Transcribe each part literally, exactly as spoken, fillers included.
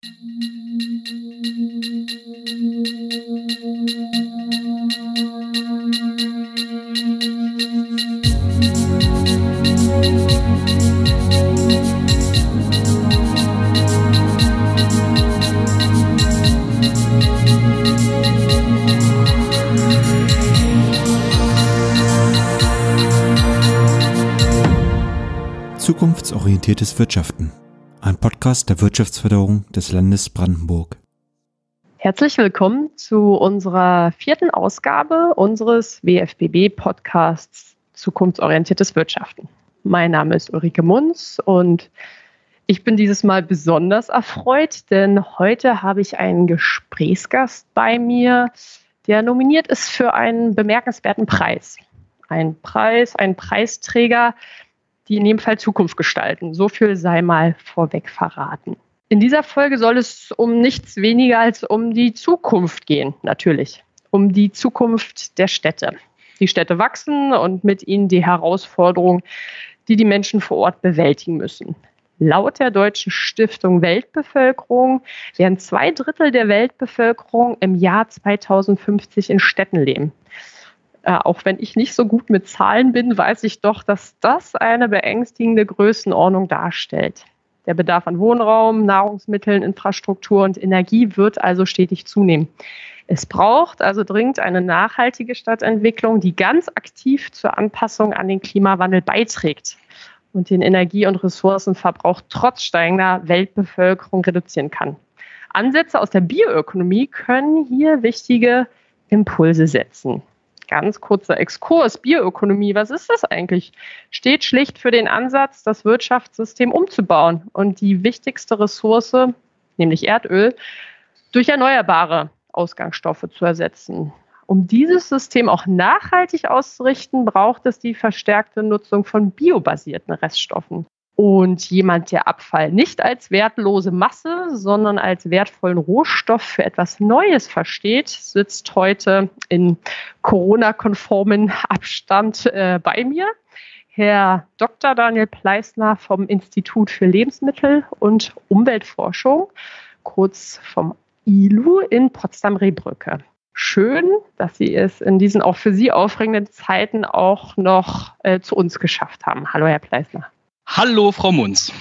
Zukunftsorientiertes Wirtschaften, ein Podcast der Wirtschaftsförderung des Landes Brandenburg. Herzlich willkommen zu unserer vierten Ausgabe unseres W F B B-Podcasts Zukunftsorientiertes Wirtschaften. Mein Name ist Ulrike Munz und ich bin dieses Mal besonders erfreut, denn heute habe ich einen Gesprächsgast bei mir, der nominiert ist für einen bemerkenswerten Preis. Ein Preis, ein Preisträger, die in dem Fall Zukunft gestalten. So viel sei mal vorweg verraten. In dieser Folge soll es um nichts weniger als um die Zukunft gehen, natürlich. Um die Zukunft der Städte. Die Städte wachsen und mit ihnen die Herausforderungen, die die Menschen vor Ort bewältigen müssen. Laut der Deutschen Stiftung Weltbevölkerung werden zwei Drittel der Weltbevölkerung im Jahr zweitausendfünfzig in Städten leben. Äh, auch wenn ich nicht so gut mit Zahlen bin, weiß ich doch, dass das eine beängstigende Größenordnung darstellt. Der Bedarf an Wohnraum, Nahrungsmitteln, Infrastruktur und Energie wird also stetig zunehmen. Es braucht also dringend eine nachhaltige Stadtentwicklung, die ganz aktiv zur Anpassung an den Klimawandel beiträgt und den Energie- und Ressourcenverbrauch trotz steigender Weltbevölkerung reduzieren kann. Ansätze aus der Bioökonomie können hier wichtige Impulse setzen. Ganz kurzer Exkurs, Bioökonomie, was ist das eigentlich? Steht schlicht für den Ansatz, das Wirtschaftssystem umzubauen und die wichtigste Ressource, nämlich Erdöl, durch erneuerbare Ausgangsstoffe zu ersetzen. Um dieses System auch nachhaltig auszurichten, braucht es die verstärkte Nutzung von biobasierten Reststoffen. Und jemand, der Abfall nicht als wertlose Masse, sondern als wertvollen Rohstoff für etwas Neues versteht, sitzt heute in Corona-konformen Abstand äh, bei mir. Herr Doktor Daniel Pleisner vom Institut für Lebensmittel- und Umweltforschung, kurz vom I L U in Potsdam-Rehbrücke. Schön, dass Sie es in diesen auch für Sie aufregenden Zeiten auch noch äh, zu uns geschafft haben. Hallo, Herr Pleisner. Hallo, Frau Munz.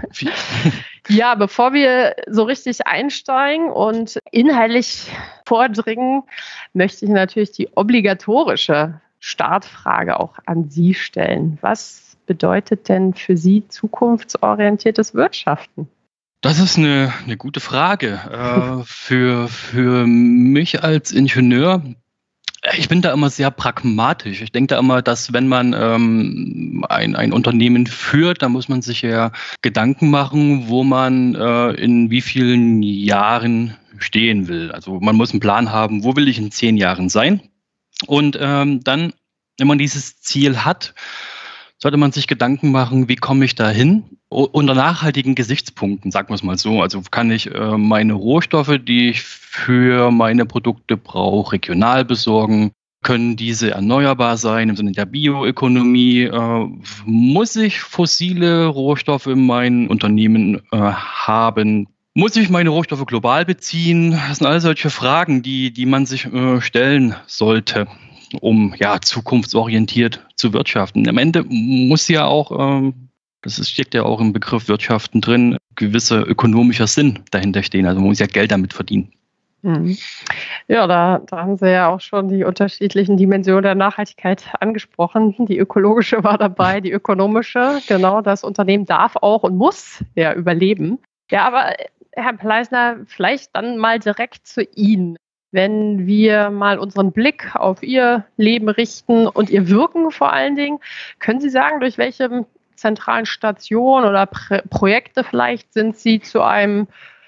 Ja, bevor wir so richtig einsteigen und inhaltlich vordringen, möchte ich natürlich die obligatorische Startfrage auch an Sie stellen. Was bedeutet denn für Sie zukunftsorientiertes Wirtschaften? Das ist eine, eine gute Frage. Äh, für, für mich als Ingenieur, ich bin da immer sehr pragmatisch. Ich denke da immer, dass wenn man ähm, ein, ein Unternehmen führt, dann muss man sich ja Gedanken machen, wo man äh, in wie vielen Jahren stehen will. Also man muss einen Plan haben, wo will ich in zehn Jahren sein? Und ähm, dann, wenn man dieses Ziel hat, sollte man sich Gedanken machen, wie komme ich da hin? Unter nachhaltigen Gesichtspunkten, sagen wir es mal so. Also kann ich äh, meine Rohstoffe, die ich für meine Produkte brauche, regional besorgen? Können diese erneuerbar sein im Sinne der Bioökonomie? Äh, muss ich fossile Rohstoffe in meinem Unternehmen äh, haben? Muss ich meine Rohstoffe global beziehen? Das sind all solche Fragen, die, die man sich äh, stellen sollte, um ja zukunftsorientiert zu wirtschaften. Am Ende muss ja auch, ähm, das ist, steckt ja auch im Begriff Wirtschaften drin, gewisser ökonomischer Sinn dahinter stehen. Also man muss ja Geld damit verdienen. Mhm. Ja, da, da haben Sie ja auch schon die unterschiedlichen Dimensionen der Nachhaltigkeit angesprochen. Die ökologische war dabei, die ökonomische. Genau, das Unternehmen darf auch und muss ja überleben. Ja, aber Herr Pleisner, vielleicht dann mal direkt zu Ihnen. Wenn wir mal unseren Blick auf Ihr Leben richten und Ihr Wirken vor allen Dingen, können Sie sagen, durch welche zentralen Stationen oder Pr- Projekte vielleicht sind Sie zu einem,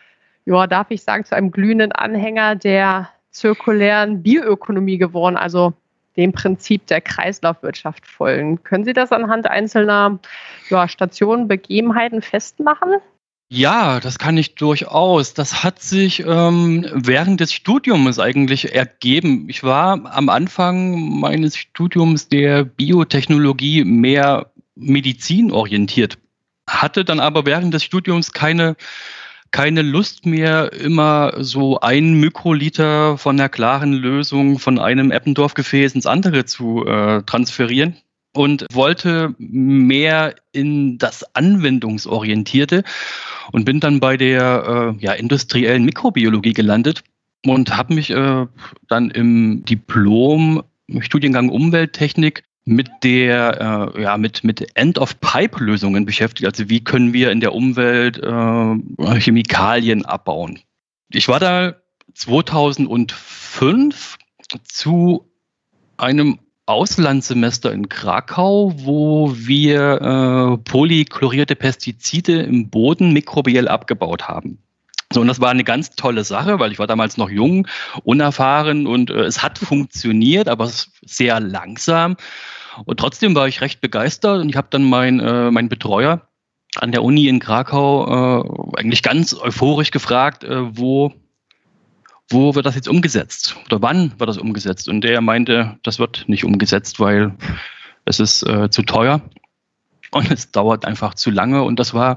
ja, darf ich sagen, zu einem glühenden Anhänger der zirkulären Bioökonomie geworden, also dem Prinzip der Kreislaufwirtschaft folgen. Können Sie das anhand einzelner ja, Stationen, Begebenheiten festmachen? Ja, das kann ich durchaus. Das hat sich ähm, während des Studiums eigentlich ergeben. Ich war am Anfang meines Studiums der Biotechnologie mehr medizinorientiert, hatte dann aber während des Studiums keine keine Lust mehr, immer so ein Mikroliter von der klaren Lösung von einem Eppendorf-Gefäß ins andere zu äh, transferieren und wollte mehr in das Anwendungsorientierte und bin dann bei der äh, ja, industriellen Mikrobiologie gelandet und habe mich äh, dann im Diplom-Studiengang Umwelttechnik mit der äh, ja mit mit End-of-Pipe-Lösungen beschäftigt. Also wie können wir in der Umwelt äh, Chemikalien abbauen? Ich war da zweitausendfünf zu einem Auslandssemester in Krakau, wo wir äh, polychlorierte Pestizide im Boden mikrobiell abgebaut haben. So, und das war eine ganz tolle Sache, weil ich war damals noch jung, unerfahren und äh, es hat funktioniert, aber sehr langsam. Und trotzdem war ich recht begeistert und ich habe dann meinen äh, mein Betreuer an der Uni in Krakau äh, eigentlich ganz euphorisch gefragt, äh, wo, wo wird das jetzt umgesetzt oder wann wird das umgesetzt? Und der meinte, das wird nicht umgesetzt, weil es ist äh, zu teuer und es dauert einfach zu lange. Und das war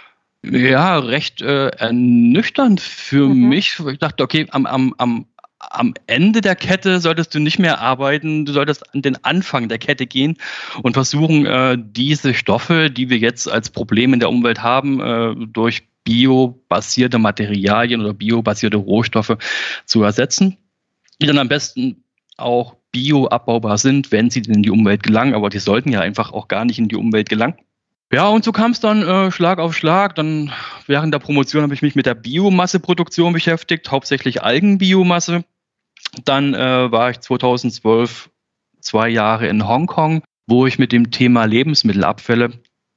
ja recht äh, ernüchternd für mhm. mich. Ich dachte, okay, am, am, am, am Ende der Kette solltest du nicht mehr arbeiten, du solltest an den Anfang der Kette gehen und versuchen, äh, diese Stoffe, die wir jetzt als Problem in der Umwelt haben, äh, durch biobasierte Materialien oder biobasierte Rohstoffe zu ersetzen, die dann am besten auch bioabbaubar sind, wenn sie in die Umwelt gelangen, aber die sollten ja einfach auch gar nicht in die Umwelt gelangen. Ja, und so kam es dann äh, Schlag auf Schlag. Dann während der Promotion habe ich mich mit der Biomasseproduktion beschäftigt, hauptsächlich Algenbiomasse. Dann äh, war ich zweitausendzwölf zwei Jahre in Hongkong, wo ich mit dem Thema Lebensmittelabfälle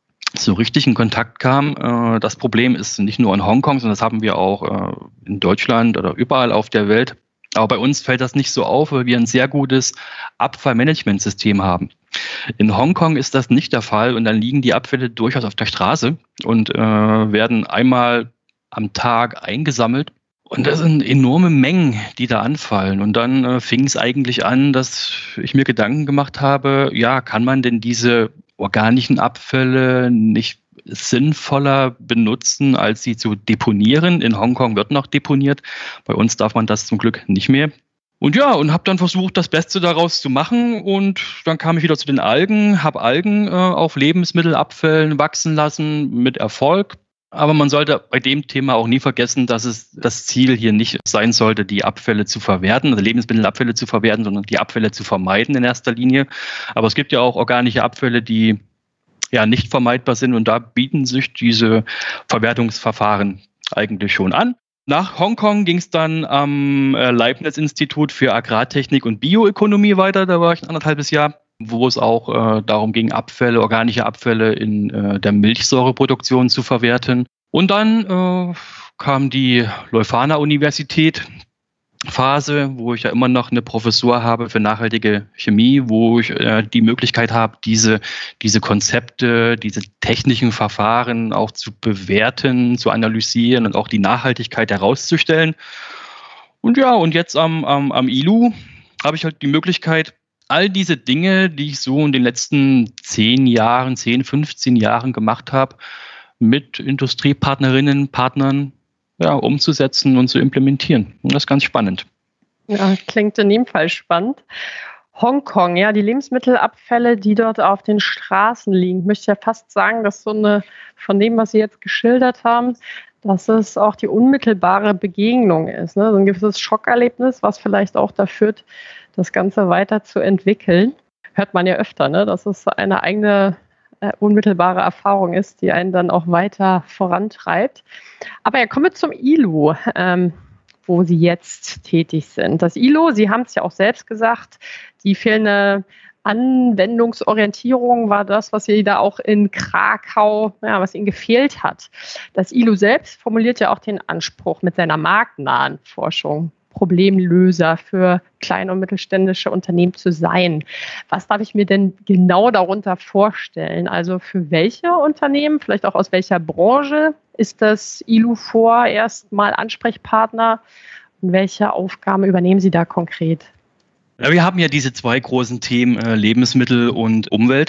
so richtig in Kontakt kam. Äh, das Problem ist nicht nur in Hongkong, sondern das haben wir auch äh, in Deutschland oder überall auf der Welt. Aber bei uns fällt das nicht so auf, weil wir ein sehr gutes Abfallmanagementsystem haben. In Hongkong ist das nicht der Fall und dann liegen die Abfälle durchaus auf der Straße und äh, werden einmal am Tag eingesammelt. Und das sind enorme Mengen, die da anfallen. Und dann äh, fing es eigentlich an, dass ich mir Gedanken gemacht habe, ja, kann man denn diese organischen Abfälle nicht sinnvoller benutzen, als sie zu deponieren? In Hongkong wird noch deponiert. Bei uns darf man das zum Glück nicht mehr. Und ja, und habe dann versucht, das Beste daraus zu machen. Und dann kam ich wieder zu den Algen, habe Algen äh, auf Lebensmittelabfällen wachsen lassen mit Erfolg. Aber man sollte bei dem Thema auch nie vergessen, dass es das Ziel hier nicht sein sollte, die Abfälle zu verwerten, also Lebensmittelabfälle zu verwerten, sondern die Abfälle zu vermeiden in erster Linie. Aber es gibt ja auch organische Abfälle, die ja nicht vermeidbar sind und da bieten sich diese Verwertungsverfahren eigentlich schon an. Nach Hongkong ging es dann am Leibniz-Institut für Agrartechnik und Bioökonomie weiter, da war ich ein anderthalbes Jahr, wo es auch äh, darum ging, Abfälle, organische Abfälle in äh, der Milchsäureproduktion zu verwerten. Und dann äh, kam die Leuphana-Universität, Phase, wo ich ja immer noch eine Professur habe für nachhaltige Chemie, wo ich äh, die Möglichkeit habe, diese, diese Konzepte, diese technischen Verfahren auch zu bewerten, zu analysieren und auch die Nachhaltigkeit herauszustellen. Und ja, und jetzt am, am, am I L U habe ich halt die Möglichkeit, all diese Dinge, die ich so in den letzten zehn Jahren, zehn, fünfzehn Jahren gemacht habe, mit Industriepartnerinnen, Partnern, ja, umzusetzen und zu implementieren. Und das ist ganz spannend. Ja, klingt in jedem Fall spannend. Hongkong, ja, die Lebensmittelabfälle, die dort auf den Straßen liegen. Ich möchte ja fast sagen, dass so eine, von dem, was Sie jetzt geschildert haben, dass es auch die unmittelbare Begegnung ist. Ne? So ein gewisses Schockerlebnis, was vielleicht auch da führt, das Ganze weiter zu entwickeln. Hört man ja öfter, ne? Dass es eine eigene äh, unmittelbare Erfahrung ist, die einen dann auch weiter vorantreibt. Aber ja, kommen wir zum I L U, ähm, wo Sie jetzt tätig sind. Das I L U, Sie haben es ja auch selbst gesagt, die fehlende Anwendungsorientierung war das, was Sie da auch in Krakau, ja, was Ihnen gefehlt hat. Das I L U selbst formuliert ja auch den Anspruch mit seiner marktnahen Forschung, Problemlöser für kleine und mittelständische Unternehmen zu sein. Was darf ich mir denn genau darunter vorstellen? Also für welche Unternehmen, vielleicht auch aus welcher Branche ist das I L U vorerst mal Ansprechpartner und welche Aufgaben übernehmen Sie da konkret? Ja, wir haben ja diese zwei großen Themen, äh, Lebensmittel und Umwelt.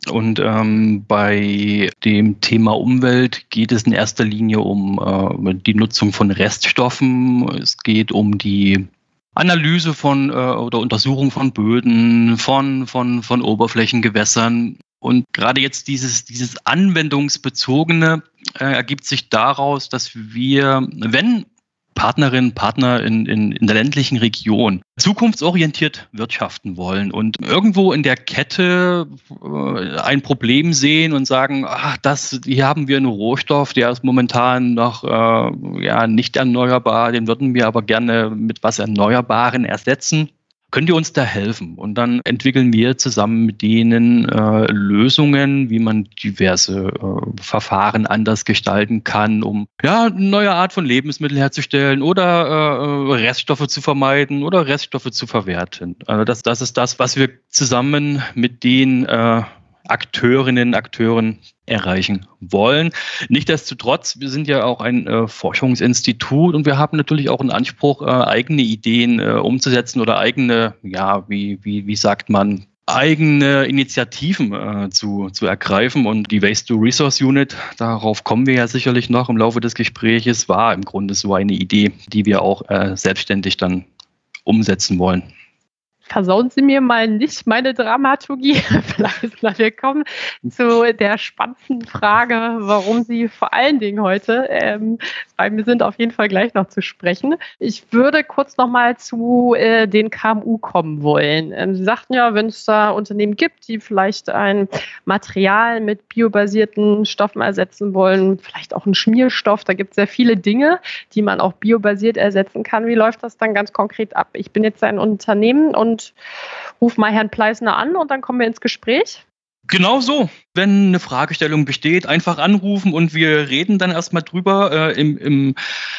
Und ähm, bei dem Thema Umwelt geht es in erster Linie um äh, die Nutzung von Reststoffen. Es geht um die Analyse von äh, oder Untersuchung von Böden, von, von, von Oberflächengewässern. Und gerade jetzt dieses, dieses Anwendungsbezogene äh, ergibt sich daraus, dass wir, wenn Partnerinnen, Partner in, in, in der ländlichen Region zukunftsorientiert wirtschaften wollen und irgendwo in der Kette äh, ein Problem sehen und sagen, ach, das, hier haben wir einen Rohstoff, der ist momentan noch äh, ja, nicht erneuerbar, den würden wir aber gerne mit was Erneuerbaren ersetzen. Könnt ihr uns da helfen? Und dann entwickeln wir zusammen mit denen äh, Lösungen, wie man diverse äh, Verfahren anders gestalten kann, um ja, eine neue Art von Lebensmittel herzustellen oder äh, Reststoffe zu vermeiden oder Reststoffe zu verwerten. Also das, das ist das, was wir zusammen mit den äh, Akteurinnen, Akteuren erreichen wollen. Nichtsdestotrotz, wir sind ja auch ein äh, Forschungsinstitut und wir haben natürlich auch einen Anspruch, äh, eigene Ideen äh, umzusetzen oder eigene, ja, wie, wie, wie sagt man, eigene Initiativen äh, zu, zu ergreifen. Und die Waste-to-Resource-Unit, darauf kommen wir ja sicherlich noch im Laufe des Gespräches, war im Grunde so eine Idee, die wir auch äh, selbstständig dann umsetzen wollen. Versauen Sie mir mal nicht meine Dramaturgie. Vielleicht, wir kommen zu der spannenden Frage, warum Sie vor allen Dingen heute, ähm, weil wir sind auf jeden Fall gleich noch zu sprechen. Ich würde kurz noch mal zu äh, den K M U kommen wollen. Ähm, Sie sagten ja, wenn es da Unternehmen gibt, die vielleicht ein Material mit biobasierten Stoffen ersetzen wollen, vielleicht auch einen Schmierstoff, da gibt es sehr viele Dinge, die man auch biobasiert ersetzen kann. Wie läuft das dann ganz konkret ab? Ich bin jetzt ein Unternehmen und und ruf mal Herrn Pleisner an und dann kommen wir ins Gespräch. Genau so. Wenn eine Fragestellung besteht, einfach anrufen und wir reden dann erstmal drüber. Äh, im, im,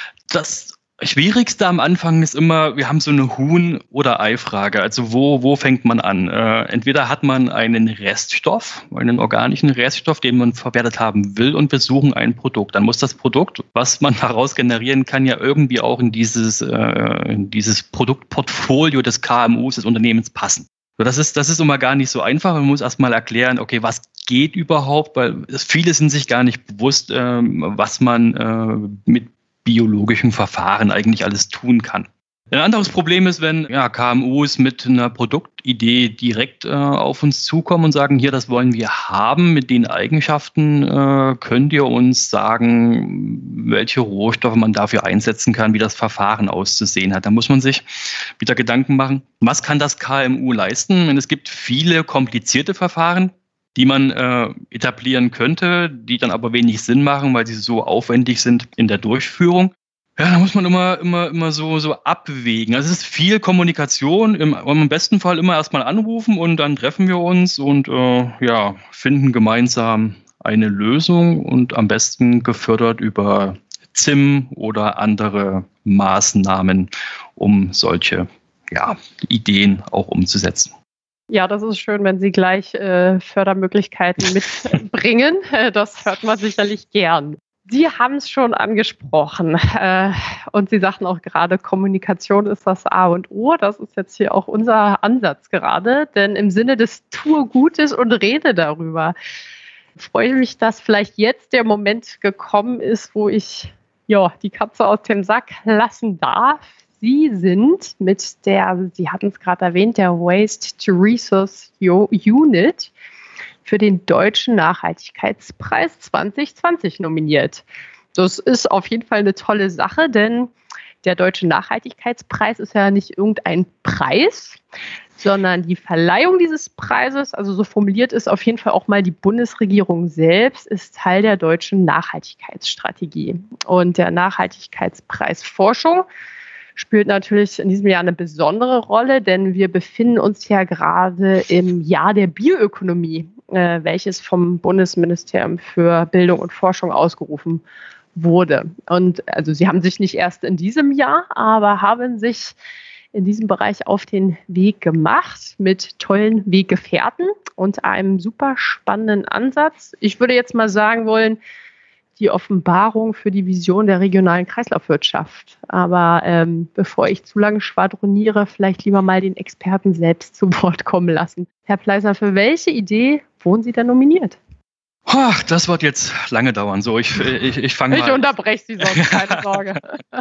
das Schwierigste am Anfang ist immer, wir haben so eine Huhn- oder Ei-Frage. Also wo, wo fängt man an? Äh, entweder hat man einen Reststoff, einen organischen Reststoff, den man verwertet haben will und wir suchen ein Produkt. Dann muss das Produkt, was man daraus generieren kann, ja irgendwie auch in dieses, äh, in dieses Produktportfolio des K M Us, des Unternehmens passen. So, das ist, das ist immer gar nicht so einfach. Man muss erstmal erklären, okay, was geht überhaupt, weil viele sind sich gar nicht bewusst, ähm, was man äh, mit biologischen Verfahren eigentlich alles tun kann. Ein anderes Problem ist, wenn ja, K M Us mit einer Produktidee direkt äh, auf uns zukommen und sagen, hier, das wollen wir haben, mit den Eigenschaften äh, könnt ihr uns sagen, welche Rohstoffe man dafür einsetzen kann, wie das Verfahren auszusehen hat. Da muss man sich wieder Gedanken machen, was kann das K M U leisten? Und es gibt viele komplizierte Verfahren, die man äh, etablieren könnte, die dann aber wenig Sinn machen, weil sie so aufwendig sind in der Durchführung. Ja, da muss man immer, immer, immer so, so abwägen. Also es ist viel Kommunikation. Im, im besten Fall immer erstmal anrufen und dann treffen wir uns und äh, ja, finden gemeinsam eine Lösung und am besten gefördert über Z I M oder andere Maßnahmen, um solche ja, Ideen auch umzusetzen. Ja, das ist schön, wenn Sie gleich äh, Fördermöglichkeiten mitbringen. Das hört man sicherlich gern. Sie haben es schon angesprochen äh, und Sie sagten auch gerade, Kommunikation ist das A und O. Das ist jetzt hier auch unser Ansatz gerade, denn im Sinne des Tue Gutes und rede darüber, freue ich mich, dass vielleicht jetzt der Moment gekommen ist, wo ich ja, die Katze aus dem Sack lassen darf. Sie sind mit der, Sie hatten es gerade erwähnt, der Waste-to-Resource Unit für den Deutschen Nachhaltigkeitspreis zwanzig zwanzig nominiert. Das ist auf jeden Fall eine tolle Sache, denn der Deutsche Nachhaltigkeitspreis ist ja nicht irgendein Preis, sondern die Verleihung dieses Preises, also so formuliert ist auf jeden Fall auch mal die Bundesregierung selbst, ist Teil der deutschen Nachhaltigkeitsstrategie. Und der Nachhaltigkeitspreis Forschung spielt natürlich in diesem Jahr eine besondere Rolle, denn wir befinden uns ja gerade im Jahr der Bioökonomie, äh, welches vom Bundesministerium für Bildung und Forschung ausgerufen wurde. Und also sie haben sich nicht erst in diesem Jahr, aber haben sich in diesem Bereich auf den Weg gemacht mit tollen Weggefährten und einem super spannenden Ansatz. Ich würde jetzt mal sagen wollen, die Offenbarung für die Vision der regionalen Kreislaufwirtschaft. Aber ähm, bevor ich zu lange schwadroniere, vielleicht lieber mal den Experten selbst zu Wort kommen lassen. Herr Pleisner, für welche Idee wurden Sie denn nominiert? Ach, das wird jetzt lange dauern. So, ich, ich, ich fange mal. Ich unterbreche Sie sonst, keine Sorge.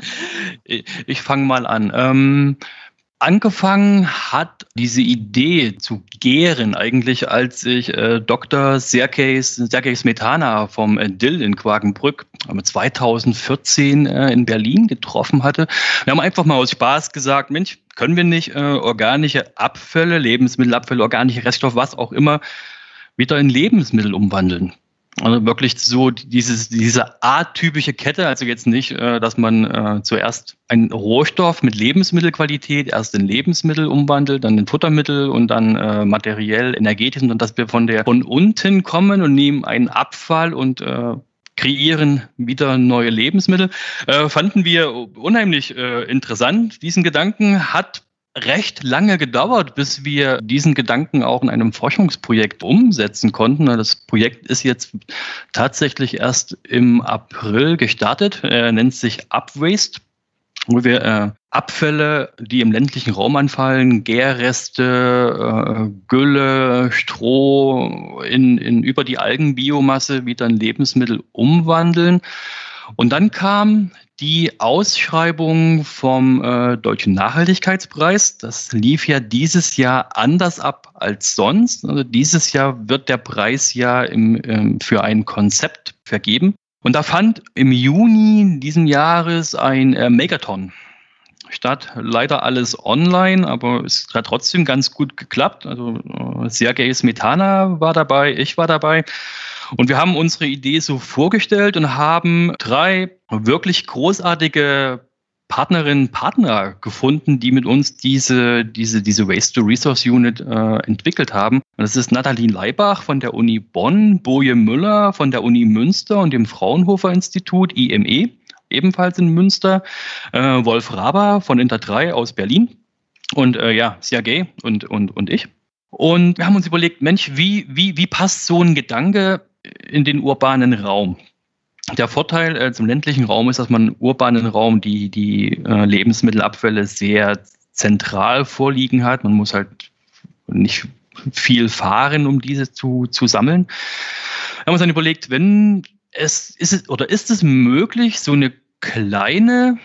ich ich fange mal an. Ähm, Angefangen hat diese Idee zu gären eigentlich, als ich äh, Doktor Sergej Sergej Smetana vom äh, D I L in Quakenbrück zweitausendvierzehn äh, in Berlin getroffen hatte. Wir haben einfach mal aus Spaß gesagt, Mensch, können wir nicht äh, organische Abfälle, Lebensmittelabfälle, organische Reststoffe, was auch immer, wieder in Lebensmittel umwandeln? Also wirklich so dieses, diese atypische Kette, also jetzt nicht, äh, dass man äh, zuerst einen Rohstoff mit Lebensmittelqualität erst in Lebensmittel umwandelt, dann in Futtermittel und dann äh, materiell, energetisch, und dass wir von der von unten kommen und nehmen einen Abfall und äh, kreieren wieder neue Lebensmittel. Äh, fanden wir unheimlich äh, interessant. Diesen Gedanken hat recht lange gedauert, bis wir diesen Gedanken auch in einem Forschungsprojekt umsetzen konnten. Das Projekt ist jetzt tatsächlich erst im April gestartet, er nennt sich Upwaste, wo wir äh, Abfälle, die im ländlichen Raum anfallen, Gärreste, äh, Gülle, Stroh in, in über die Algenbiomasse wieder in Lebensmittel umwandeln. Und dann kam die Ausschreibung vom äh, Deutschen Nachhaltigkeitspreis. Das lief ja dieses Jahr anders ab als sonst. Also dieses Jahr wird der Preis ja im, ähm, für ein Konzept vergeben. Und da fand im Juni diesen Jahres ein äh, Megathon statt. Leider alles online, aber es hat trotzdem ganz gut geklappt. Also äh, Sergej Smetana war dabei, ich war dabei. Und wir haben unsere Idee so vorgestellt und haben drei wirklich großartige Partnerinnen und Partner gefunden, die mit uns diese, diese, diese Waste-to-Resource-Unit äh, entwickelt haben. Und das ist Nathalie Leibach von der Uni Bonn, Boje Müller von der Uni Münster und dem Fraunhofer-Institut I M E, ebenfalls in Münster, äh, Wolf Raber von Inter drei aus Berlin und äh, ja, Sergej und, und, und ich. Und wir haben uns überlegt, Mensch, wie, wie, wie passt so ein Gedanke in den urbanen Raum? Der Vorteil äh, zum ländlichen Raum ist, dass man im urbanen Raum die, die äh, Lebensmittelabfälle sehr zentral vorliegen hat. Man muss halt nicht viel fahren, um diese zu, zu sammeln. Wir haben uns dann überlegt, wenn es, ist es, oder ist es möglich, so eine kleine,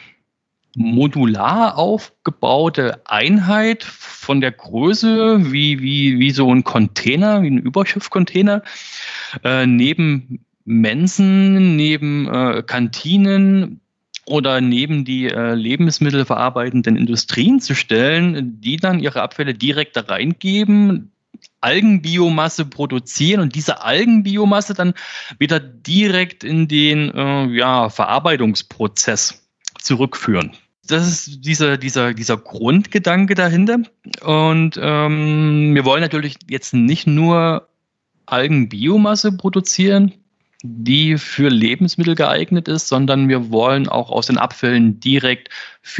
modular aufgebaute Einheit von der Größe wie, wie, wie so ein Container, wie ein Überschiffcontainer, äh, neben Mensen, neben äh, Kantinen oder neben die äh, lebensmittelverarbeitenden Industrien zu stellen, die dann ihre Abfälle direkt da reingeben, Algenbiomasse produzieren und diese Algenbiomasse dann wieder direkt in den äh, ja, Verarbeitungsprozess zurückführen. Das ist dieser, dieser, dieser Grundgedanke dahinter. Und ähm, wir wollen natürlich jetzt nicht nur Algenbiomasse produzieren, die für Lebensmittel geeignet ist, sondern wir wollen auch aus den Abfällen direkt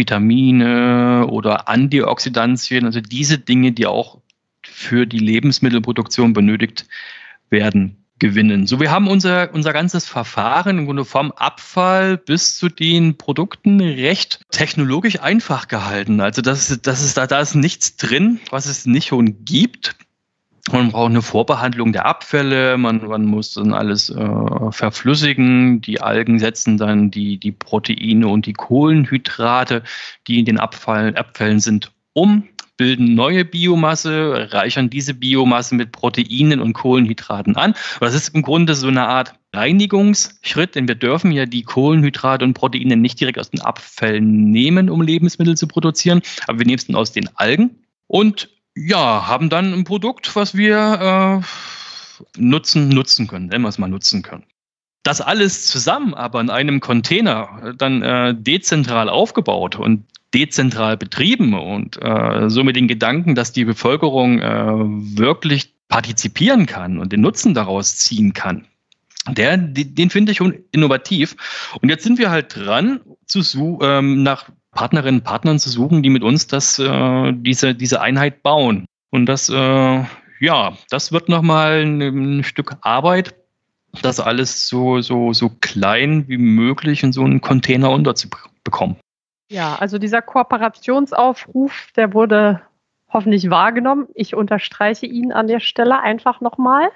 Vitamine oder Antioxidantien, also diese Dinge, die auch für die Lebensmittelproduktion benötigt werden, gewinnen. So, wir haben unser, unser ganzes Verfahren im Grunde vom Abfall bis zu den Produkten recht technologisch einfach gehalten. Also das, das ist, da, da ist nichts drin, was es nicht schon gibt. Man braucht eine Vorbehandlung der Abfälle, man, man muss dann alles äh, verflüssigen. Die Algen setzen dann die, die Proteine und die Kohlenhydrate, die in den Abfall, Abfällen sind, um, bilden neue Biomasse, reichern diese Biomasse mit Proteinen und Kohlenhydraten an. Das ist im Grunde so eine Art Reinigungsschritt, denn wir dürfen ja die Kohlenhydrate und Proteine nicht direkt aus den Abfällen nehmen, um Lebensmittel zu produzieren, aber wir nehmen es dann aus den Algen und ja, haben dann ein Produkt, was wir äh, nutzen, nutzen können, nennen wir es mal nutzen können. Das alles zusammen aber in einem Container dann äh, dezentral aufgebaut und dezentral betrieben und äh, so mit den Gedanken, dass die Bevölkerung äh, wirklich partizipieren kann und den Nutzen daraus ziehen kann, der, den, den finde ich schon innovativ. Und jetzt sind wir halt dran, zu, ähm, nach Partnerinnen und Partnern zu suchen, die mit uns das, äh, diese, diese Einheit bauen. Und das, äh, ja, das wird nochmal ein, ein Stück Arbeit, das alles so, so, so klein wie möglich in so einen Container unterzubekommen. Ja, also dieser Kooperationsaufruf, der wurde hoffentlich wahrgenommen. Ich unterstreiche ihn an der Stelle einfach nochmal.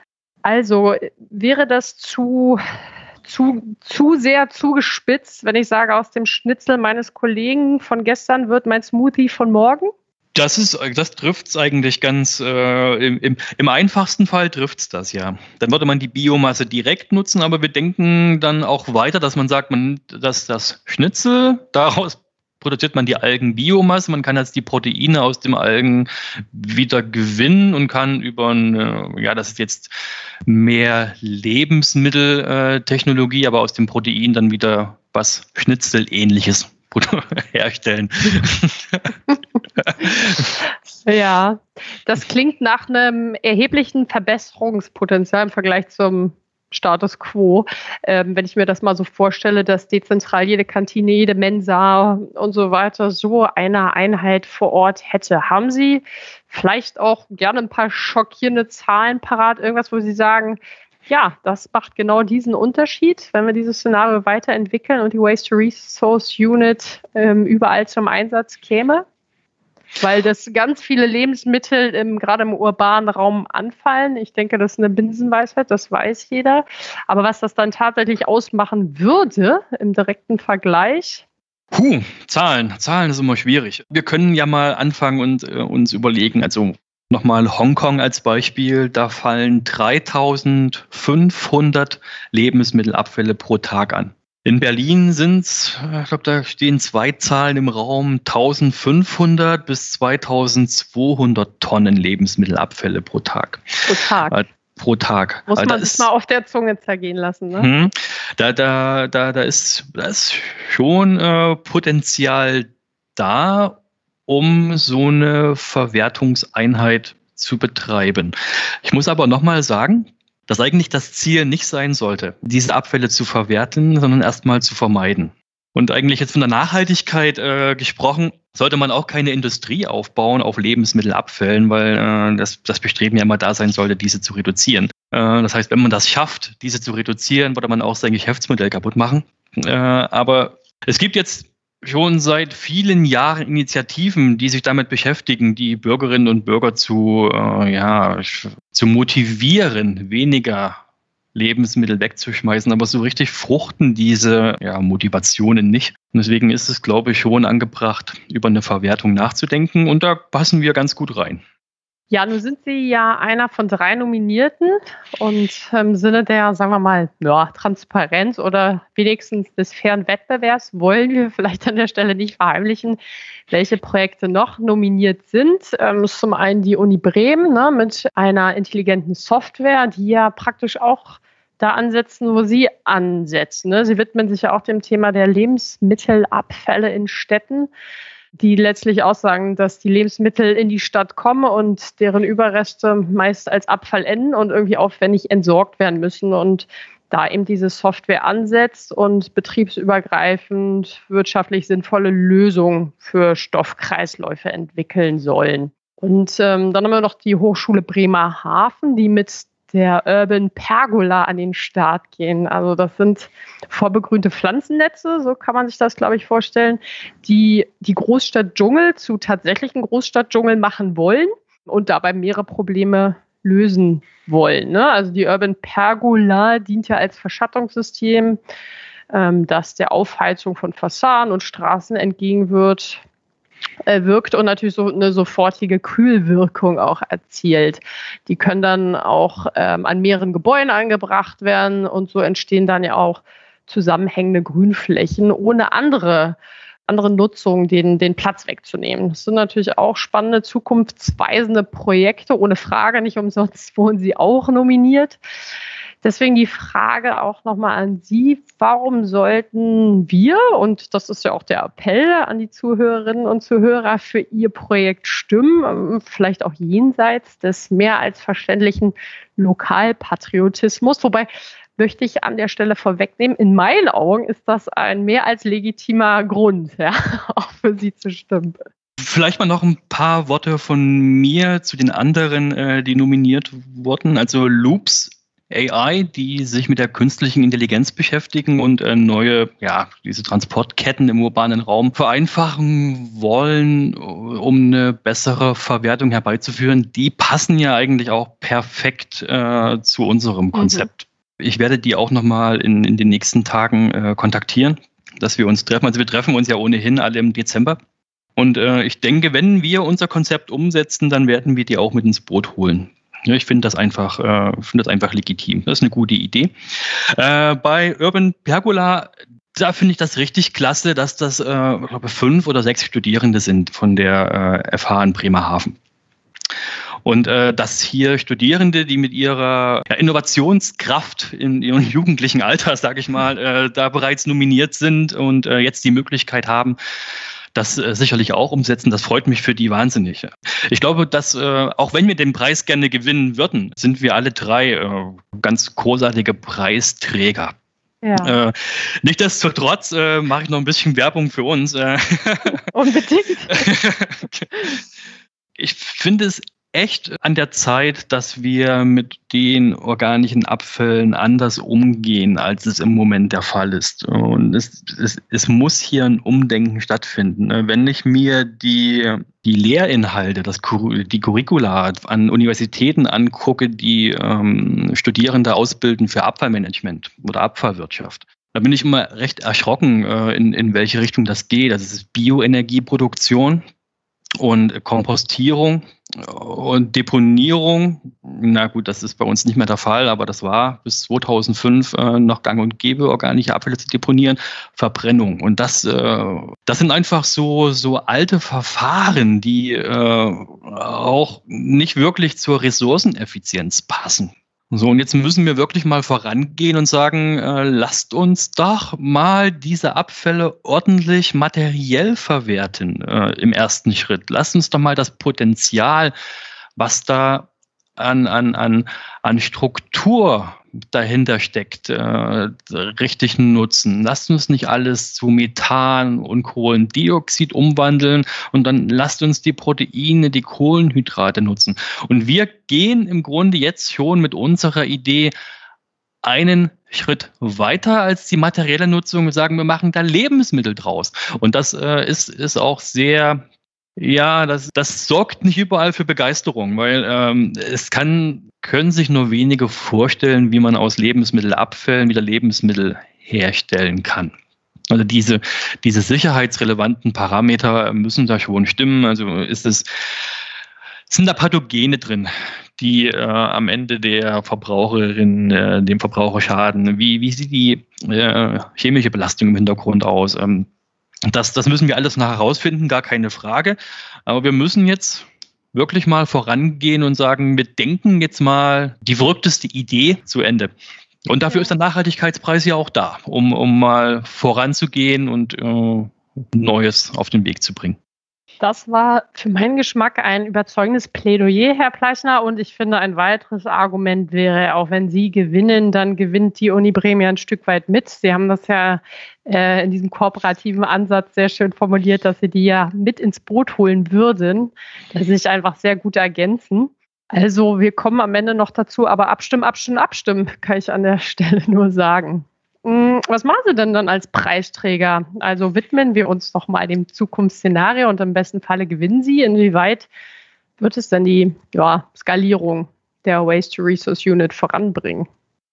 Also wäre das zu, zu, zu sehr zugespitzt, wenn ich sage, aus dem Schnitzel meines Kollegen von gestern wird mein Smoothie von morgen? Das ist, das trifft es eigentlich ganz, äh, im, im, im einfachsten Fall trifft es das, ja. Dann würde man die Biomasse direkt nutzen, aber wir denken dann auch weiter, dass man sagt, man, dass das Schnitzel, daraus produziert man die Algenbiomasse, man kann jetzt die Proteine aus dem Algen wieder gewinnen und kann über eine, ja, das ist jetzt mehr Lebensmitteltechnologie, aber aus dem Protein dann wieder was Schnitzelähnliches herstellen. Ja, das klingt nach einem erheblichen Verbesserungspotenzial im Vergleich zum Status quo. Ähm, wenn ich mir das mal so vorstelle, dass dezentral jede Kantine, jede Mensa und so weiter so eine Einheit vor Ort hätte. Haben Sie vielleicht auch gerne ein paar schockierende Zahlen parat? Irgendwas, wo Sie sagen, ja, das macht genau diesen Unterschied, wenn wir dieses Szenario weiterentwickeln und die Waste-to-Resource-Unit ähm, überall zum Einsatz käme? Weil das ganz viele Lebensmittel im, gerade im urbanen Raum anfallen. Ich denke, das ist eine Binsenweisheit, das weiß jeder. Aber was das dann tatsächlich ausmachen würde im direkten Vergleich? Puh, Zahlen. Zahlen ist immer schwierig. Wir können ja mal anfangen und äh, uns überlegen, also nochmal Hongkong als Beispiel, da fallen dreitausendfünfhundert Lebensmittelabfälle pro Tag an. In Berlin sind es, ich glaube, da stehen zwei Zahlen im Raum, eintausendfünfhundert bis zweitausendzweihundert Tonnen Lebensmittelabfälle pro Tag. Pro Tag? Äh, pro Tag. Muss äh, man sich mal auf der Zunge zergehen lassen, ne? Hm, da, da, da, da, ist, da ist schon äh, Potenzial da, um so eine Verwertungseinheit zu betreiben. Ich muss aber nochmal sagen, dass eigentlich das Ziel nicht sein sollte, diese Abfälle zu verwerten, sondern erstmal zu vermeiden. Und eigentlich jetzt von der Nachhaltigkeit äh, gesprochen, sollte man auch keine Industrie aufbauen auf Lebensmittelabfällen, weil äh, das, das Bestreben ja immer da sein sollte, diese zu reduzieren. Äh, das heißt, wenn man das schafft, diese zu reduzieren, würde man auch sein Geschäftsmodell kaputt machen. Äh, aber es gibt jetzt schon seit vielen Jahren Initiativen, die sich damit beschäftigen, die Bürgerinnen und Bürger zu, äh, ja, zu motivieren, weniger Lebensmittel wegzuschmeißen. Aber so richtig fruchten diese ja, Motivationen nicht. Und deswegen ist es, glaube ich, schon angebracht, über eine Verwertung nachzudenken. Und da passen wir ganz gut rein. Ja, nun sind Sie ja einer von drei Nominierten und im Sinne der, sagen wir mal, ja, Transparenz oder wenigstens des fairen Wettbewerbs wollen wir vielleicht an der Stelle nicht verheimlichen, welche Projekte noch nominiert sind. Ähm, zum einen die Uni Bremen, ne, mit einer intelligenten Software, die ja praktisch auch da ansetzen, wo Sie ansetzen. Ne? Sie widmen sich ja auch dem Thema der Lebensmittelabfälle in Städten, die letztlich aussagen, dass die Lebensmittel in die Stadt kommen und deren Überreste meist als Abfall enden und irgendwie aufwendig entsorgt werden müssen. Und da eben diese Software ansetzt und betriebsübergreifend wirtschaftlich sinnvolle Lösungen für Stoffkreisläufe entwickeln sollen. Und ähm, dann haben wir noch die Hochschule Bremerhaven, die mit der Urban Pergola an den Start gehen. Also das sind vorbegrünte Pflanzennetze, so kann man sich das, glaube ich, vorstellen, die die Großstadtdschungel zu tatsächlichen Großstadtdschungel machen wollen und dabei mehrere Probleme lösen wollen. Ne? Also die Urban Pergola dient ja als Verschattungssystem, ähm, das der Aufheizung von Fassaden und Straßen entgegenwirkt. wirkt und natürlich so eine sofortige Kühlwirkung auch erzielt. Die können dann auch ähm, an mehreren Gebäuden angebracht werden und so entstehen dann ja auch zusammenhängende Grünflächen ohne andere, andere Nutzung, den, den Platz wegzunehmen. Das sind natürlich auch spannende, zukunftsweisende Projekte, ohne Frage, nicht umsonst wurden sie auch nominiert. Deswegen die Frage auch nochmal an Sie, warum sollten wir, und das ist ja auch der Appell an die Zuhörerinnen und Zuhörer, für Ihr Projekt stimmen, vielleicht auch jenseits des mehr als verständlichen Lokalpatriotismus, wobei möchte ich an der Stelle vorwegnehmen, in meinen Augen ist das ein mehr als legitimer Grund, ja, auch für Sie zu stimmen. Vielleicht mal noch ein paar Worte von mir zu den anderen, äh, die nominiert wurden. Also Loops A I, die sich mit der künstlichen Intelligenz beschäftigen und äh, neue, ja, diese Transportketten im urbanen Raum vereinfachen wollen, um eine bessere Verwertung herbeizuführen. Die passen ja eigentlich auch perfekt äh, zu unserem Konzept. Mhm. Ich werde die auch nochmal in, in den nächsten Tagen äh, kontaktieren, dass wir uns treffen. Also wir treffen uns ja ohnehin alle im Dezember. Und äh, ich denke, wenn wir unser Konzept umsetzen, dann werden wir die auch mit ins Boot holen. Ja, ich finde das einfach, äh, finde das einfach legitim. Das ist eine gute Idee. Äh, bei Urban Pergola, da finde ich das richtig klasse, dass das, äh, ich glaube, fünf oder sechs Studierende sind von der äh, F H in Bremerhaven. Und äh, dass hier Studierende, die mit ihrer ja, Innovationskraft in ihrem jugendlichen Alter, sage ich mal, äh, da bereits nominiert sind und äh, jetzt die Möglichkeit haben, das äh, sicherlich auch umsetzen. Das freut mich für die wahnsinnig. Ich glaube, dass äh, auch wenn wir den Preis gerne gewinnen würden, sind wir alle drei äh, ganz großartige Preisträger. Ja. Äh, Nichtsdestotrotz äh, mache ich noch ein bisschen Werbung für uns. Äh, Unbedingt. Ich finde es echt an der Zeit, dass wir mit den organischen Abfällen anders umgehen, als es im Moment der Fall ist. Und es, es, es muss hier ein Umdenken stattfinden. Wenn ich mir die, die Lehrinhalte, das, die Curricula an Universitäten angucke, die ähm, Studierende ausbilden für Abfallmanagement oder Abfallwirtschaft, da bin ich immer recht erschrocken, äh, in, in welche Richtung das geht. Das ist Bioenergieproduktion und Kompostierung und Deponierung. Na gut, das ist bei uns nicht mehr der Fall, aber das war bis zweitausendfünf äh, noch gang und gäbe, organische Abfälle zu deponieren. Verbrennung. Und das, äh, das sind einfach so, so alte Verfahren, die äh, auch nicht wirklich zur Ressourceneffizienz passen. So, und jetzt müssen wir wirklich mal vorangehen und sagen, äh, lasst uns doch mal diese Abfälle ordentlich materiell verwerten äh, im ersten Schritt. Lasst uns doch mal das Potenzial, was da an, an, an, an Struktur dahinter steckt, äh, richtig nutzen. Lasst uns nicht alles zu Methan und Kohlendioxid umwandeln und dann lasst uns die Proteine, die Kohlenhydrate nutzen. Und wir gehen im Grunde jetzt schon mit unserer Idee einen Schritt weiter als die materielle Nutzung. Wir sagen, wir machen da Lebensmittel draus. Und das äh, ist, ist auch sehr... Ja, das, das sorgt nicht überall für Begeisterung, weil ähm, es kann, können sich nur wenige vorstellen, wie man aus Lebensmittelabfällen wieder Lebensmittel herstellen kann. Also diese, diese sicherheitsrelevanten Parameter müssen da schon stimmen. Also ist es, sind da Pathogene drin, die äh, am Ende der Verbraucherin, äh, dem Verbraucher schaden? Wie, wie sieht die äh, chemische Belastung im Hintergrund aus? Ähm, Das, das müssen wir alles noch herausfinden, gar keine Frage. Aber wir müssen jetzt wirklich mal vorangehen und sagen, wir denken jetzt mal die verrückteste Idee zu Ende. Und dafür ist der Nachhaltigkeitspreis ja auch da, um, um mal voranzugehen und äh, Neues auf den Weg zu bringen. Das war für meinen Geschmack ein überzeugendes Plädoyer, Herr Pleichner. Und ich finde, ein weiteres Argument wäre, auch wenn Sie gewinnen, dann gewinnt die Uni Bremen ja ein Stück weit mit. Sie haben das ja äh, in diesem kooperativen Ansatz sehr schön formuliert, dass Sie die ja mit ins Boot holen würden, dass sie sich einfach sehr gut ergänzen. Also wir kommen am Ende noch dazu, aber abstimmen, abstimmen, abstimmen, kann ich an der Stelle nur sagen. Was machen Sie denn dann als Preisträger? Also widmen wir uns doch mal dem Zukunftsszenario und im besten Falle gewinnen Sie. Inwieweit wird es denn die ja, Skalierung der Waste-to-Resource-Unit voranbringen?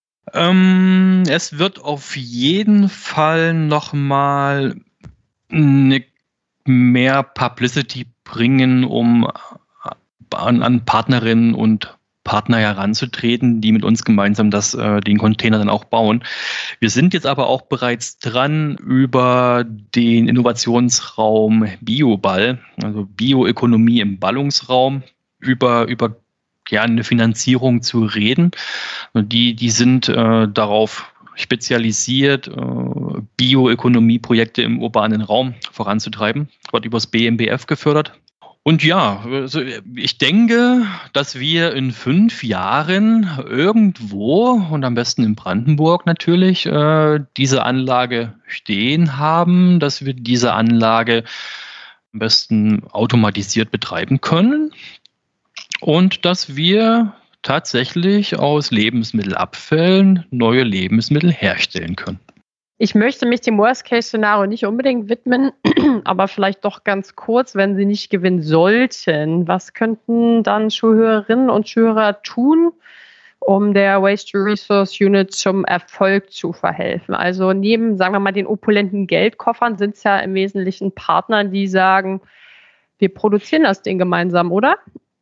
Ähm, es wird auf jeden Fall nochmal eine mehr Publicity bringen, um an, an Partnerinnen und Partner heranzutreten, die mit uns gemeinsam das, äh, den Container dann auch bauen. Wir sind jetzt aber auch bereits dran, über den Innovationsraum Bioball, also Bioökonomie im Ballungsraum, über, über ja, eine Finanzierung zu reden. Die, die sind äh, darauf spezialisiert, äh, Bioökonomieprojekte im urbanen Raum voranzutreiben. Wird übers B M B F gefördert. Und ja, also ich denke, dass wir in fünf Jahren irgendwo und am besten in Brandenburg natürlich äh, diese Anlage stehen haben, dass wir diese Anlage am besten automatisiert betreiben können und dass wir tatsächlich aus Lebensmittelabfällen neue Lebensmittel herstellen können. Ich möchte mich dem Worst-Case-Szenario nicht unbedingt widmen, aber vielleicht doch ganz kurz, wenn Sie nicht gewinnen sollten. Was könnten dann Zuhörerinnen und Zuhörer tun, um der Waste-to-Resource Unit zum Erfolg zu verhelfen? Also neben, sagen wir mal, den opulenten Geldkoffern sind es ja im Wesentlichen Partner, die sagen, wir produzieren das Ding gemeinsam, oder?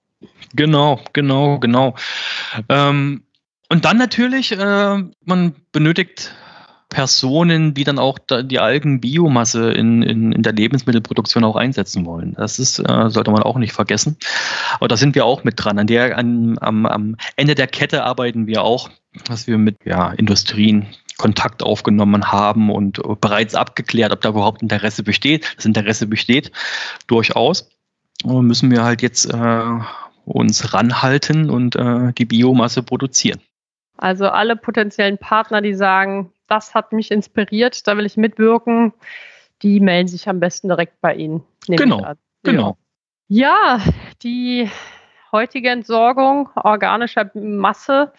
Genau, genau, genau. Ähm, und dann natürlich, äh, man benötigt Personen, die dann auch die Algenbiomasse in, in, in der Lebensmittelproduktion auch einsetzen wollen. Das ist, äh, sollte man auch nicht vergessen. Aber da sind wir auch mit dran. An der, an, am, am Ende der Kette arbeiten wir auch, dass wir mit ja, Industrien Kontakt aufgenommen haben und bereits abgeklärt, ob da überhaupt Interesse besteht. Das Interesse besteht durchaus. Und müssen wir halt jetzt äh, uns ranhalten und äh, die Biomasse produzieren. Also alle potenziellen Partner, die sagen, das hat mich inspiriert, da will ich mitwirken, die melden sich am besten direkt bei Ihnen. Genau, genau. Ja, die heutige Entsorgung organischer Masse,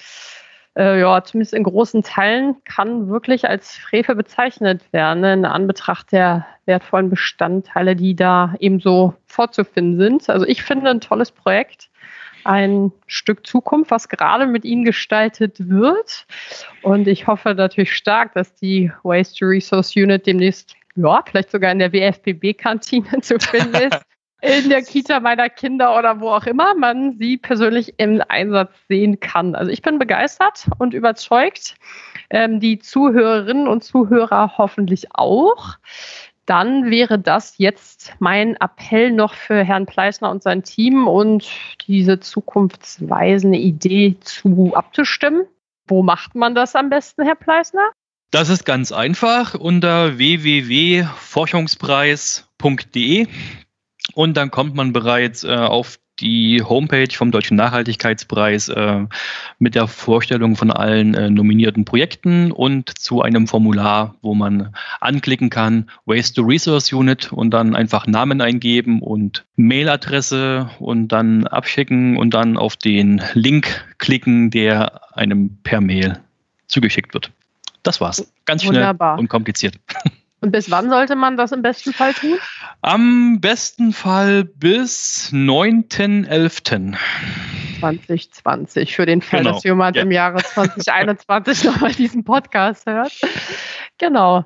äh, ja, zumindest in großen Teilen, kann wirklich als Frevel bezeichnet werden, in Anbetracht der wertvollen Bestandteile, die da eben so vorzufinden sind. Also ich finde ein tolles Projekt. Ein Stück Zukunft, was gerade mit Ihnen gestaltet wird. Und ich hoffe natürlich stark, dass die Waste-to-Resource Unit demnächst, ja, vielleicht sogar in der W F P B-Kantine zu finden ist, in der Kita meiner Kinder oder wo auch immer man sie persönlich im Einsatz sehen kann. Also ich bin begeistert und überzeugt, ähm, die Zuhörerinnen und Zuhörer hoffentlich auch. Dann wäre das jetzt mein Appell noch für Herrn Pleisner und sein Team und diese zukunftsweisende Idee zu abzustimmen. Wo macht man das am besten, Herr Pleisner? Das ist ganz einfach unter w w w punkt forschungspreis punkt d e und dann kommt man bereits äh, auf die Homepage vom Deutschen Nachhaltigkeitspreis äh, mit der Vorstellung von allen äh, nominierten Projekten und zu einem Formular, wo man anklicken kann, Waste-to-Resource Unit und dann einfach Namen eingeben und Mailadresse und dann abschicken und dann auf den Link klicken, der einem per Mail zugeschickt wird. Das war's. Ganz schnell Wunderbar. Und kompliziert. Und bis wann sollte man das im besten Fall tun? Am besten Fall bis neunten elften zwanzig zwanzig, für den Fall, Genau. dass jemand Ja. im Jahre zwanzig einundzwanzig nochmal diesen Podcast hört. Genau.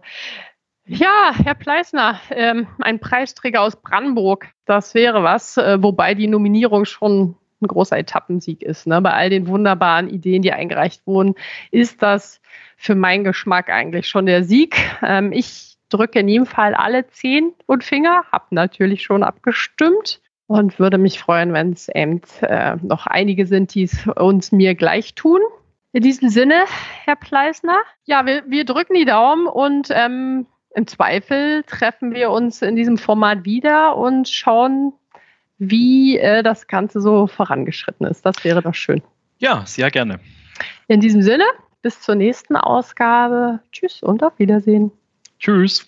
Ja, Herr Pleisner, ähm, ein Preisträger aus Brandenburg, das wäre was, äh, wobei die Nominierung schon ein großer Etappensieg ist. Ne? Bei all den wunderbaren Ideen, die eingereicht wurden, ist das für meinen Geschmack eigentlich schon der Sieg. Ähm, ich drücke in jedem Fall alle Zehen und Finger, habe natürlich schon abgestimmt und würde mich freuen, wenn es eben äh, noch einige sind, die es uns mir gleich tun. In diesem Sinne, Herr Pleisner, ja, wir, wir drücken die Daumen und ähm, im Zweifel treffen wir uns in diesem Format wieder und schauen, wie äh, das Ganze so vorangeschritten ist. Das wäre doch schön. Ja, sehr gerne. In diesem Sinne, bis zur nächsten Ausgabe. Tschüss und auf Wiedersehen. Tschüss.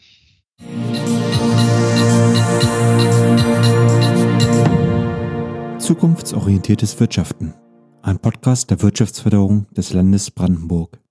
Zukunftsorientiertes Wirtschaften. Ein Podcast der Wirtschaftsförderung des Landes Brandenburg.